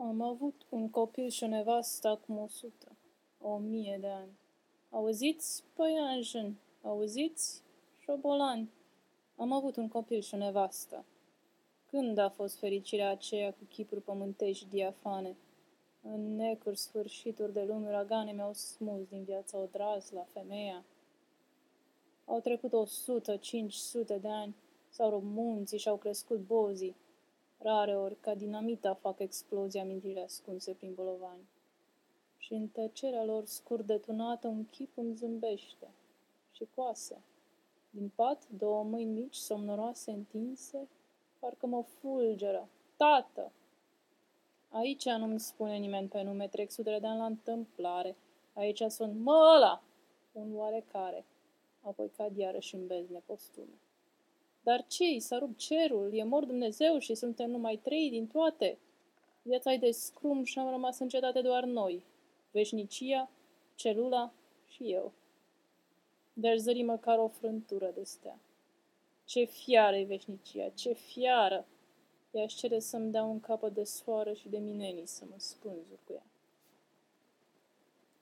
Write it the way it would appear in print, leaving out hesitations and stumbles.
Am avut un copil și o nevastă acum 100, 1000 de ani. Auziți, păianjen, auziți, șobolani? Am avut un copil și o nevastă. Când a fost fericirea aceea cu chipuri pământești diafane? În necuri sfârșituri de lume, uragane mi-au smuls din viața odrazla, femeia. Au trecut 100, 500 de ani, s-au rupt munții și-au crescut bozii. Rare ori, ca dinamita, fac explozii amintirile ascunse prin bolovani. Și în tăcerea lor scurt detunată, un chip îmi zâmbește. Și coase. Din pat, 2 mâini mici, somnoroase, întinse, parcă mă fulgeră. Tată! Aici nu-mi spune nimeni pe nume, trec sutele de ani la întâmplare. Aici sunt măla! Un oarecare. Apoi cad iarăși în bezne postume. Dar ce-i? S-a rupt cerul, e mort Dumnezeu și suntem numai 3 din toate. Viața-i de scrum și am rămas în cetate doar noi. Veșnicia, celula și eu. De-aș zări măcar o frântură de stea. Ce fiară e veșnicia, ce fiară! I-aș cere să-mi dea un capăt de soară și de minenii să mă spânzur cu ea.